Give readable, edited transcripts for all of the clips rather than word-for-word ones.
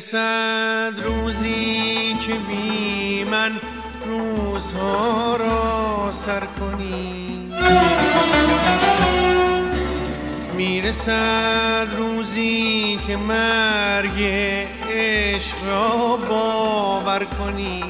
میرسد روزی که بی من روزها را سر کنی، میرسد روزی که مرگ عشق را باور کنی،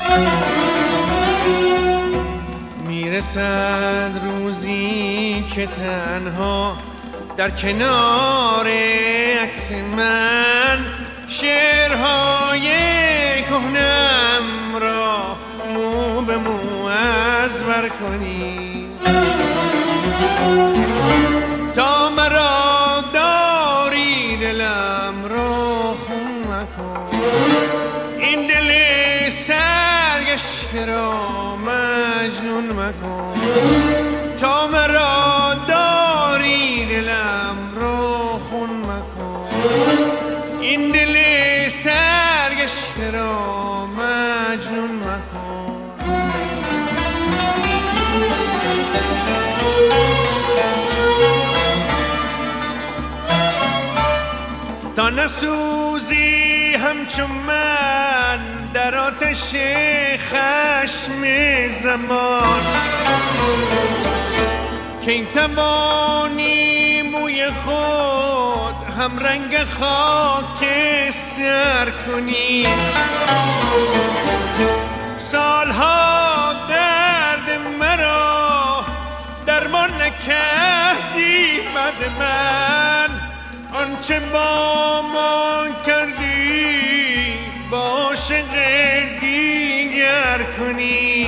میرسد روزی که تنها در کنار عکس من شعرهای کهنم را مو به مو ازبر کنی. تا مرا داری دلم را خون مکن، این دل سرگشته را مجنون مکن. تا مرا داری دلم را خون مکن، این دل سرگشته را مجنون مکن. تا نسوزی همچون من در آتش خشم زمان، که این توانی موی خود هم رنگ خاکستر کنی. سالها درد مرا درمان نکردی بد من، آنچه با ما کردی با عاشق دیگر کنی.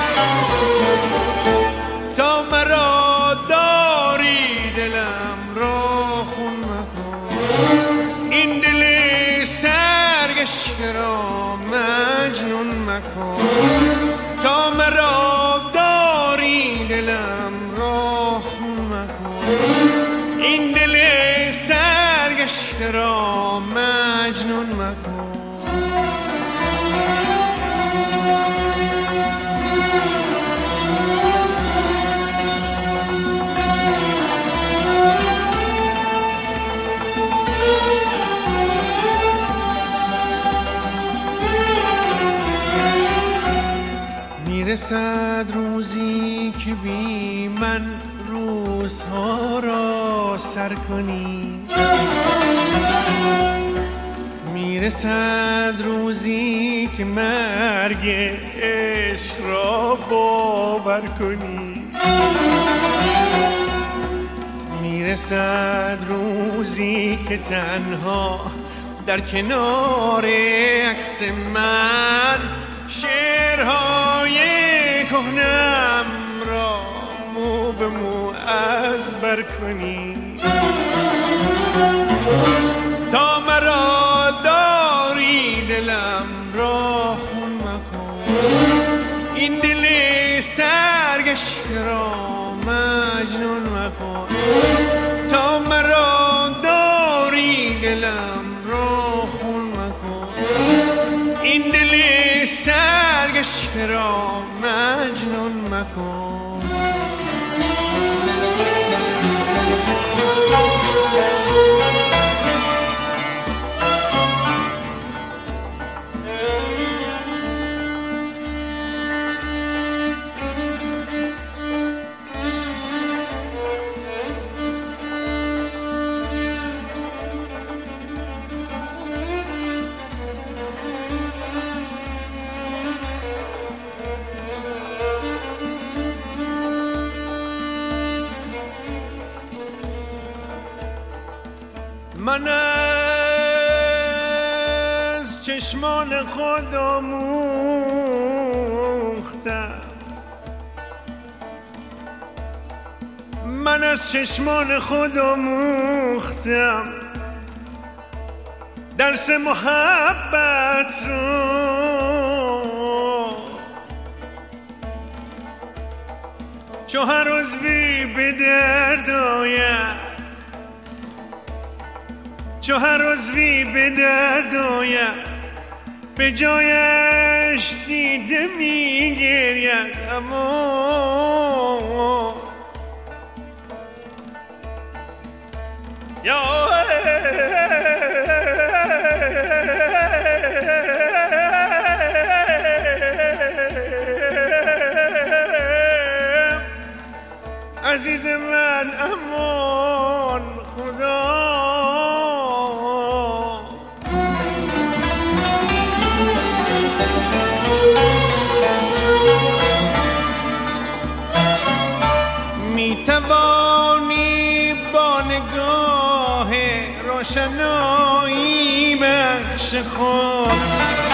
تا مرا داری دلم را خون مکن، این دل سرگشته را مجنون مکن. تا مرا داری دلم را خون مکن، این دل سرگشته را مجنون مکن. میرسد روزی که بی من روزها را سر کنی، میرسد روزی که مرگ عشق را باور کنی، میرسد روزی که تنها در کنار عکس من شعرهای کهنم را مو به مو ازبر کنی. تا مرا داری دلم را خون مکن، این دل سرگشته را مجنون مکن. تا مرا داری دلم را خون مکن، این دل سرگشته را مجنون مکن. من از چشمان خود آموختم، من از چشمان خود آموختم درس محبت رو، چو هر عضوی به درد آید، چو هر عضوی به درد آید به جایش دیده می گرید. اما عزیز من امان خدا می توانی با نگاه روشنایی بخش خود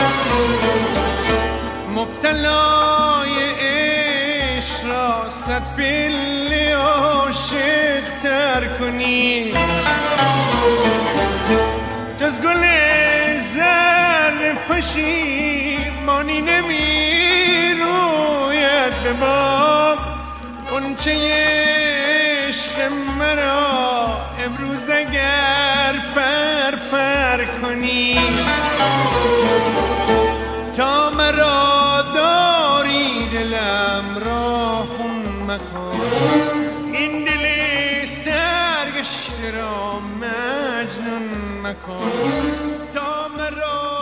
مبتلای عشق را صد پله عاشق تر کنی جز گل زرد پشیمانی نمی روید به باب غنچه عشق مرا امروز اگر پر کنی تا مرا داری دلم را خون مکن این دل سرگشته را مجنون مکن تا مرا